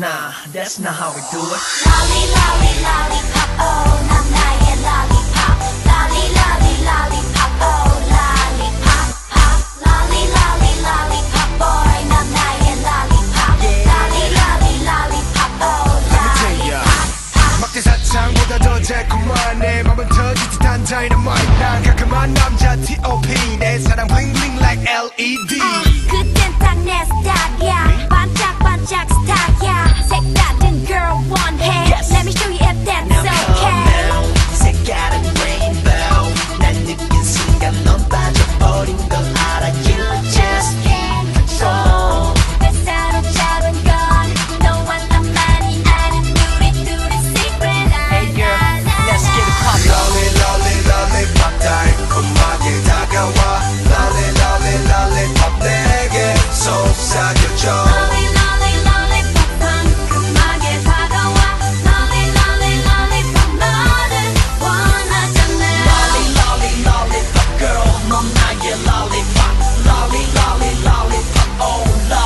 Nah, that's not how we do it. Lolly, lolly, lollipop, oh, 난 나의 lollipop. Lolly, lolly, lollipop, oh, lollipop, pop. Lolly, lolly, lollipop, boy, 난 나의 lollipop. Lolly, lolly, lollipop, oh, lollipop, pop. 막대사창보다 더 달콤한 내 맘은 터질 듯한 dynamite. 난 가끔한 남자 T.O.P. 내 사랑 bling bling like LED. 그땐 딱 내 스타일이야. 반짝반짝 스타일이야. 색다른 girl 원해. Let me show you if that's okay. 색깔은 rainbow. 난 느낀 순간 넌 빠져버린 걸 알아. You just can't control. 내 사로잡은 건 너와 나만이 아는 우리 secret. Hey girl, let's get it poppin'. Lolly lolly lollipop 달콤하게 다가와. Lolly lolly lollipop 내게 속삭여줘. Lolly, lolly, lollipop 상큼하게 다가와. Lolly, lolly, lollipop 너를 원하잖아. Lolly, lolly, lollipop girl, 넌 나의 lollipop. Lolly, lolly, lollipop, oh,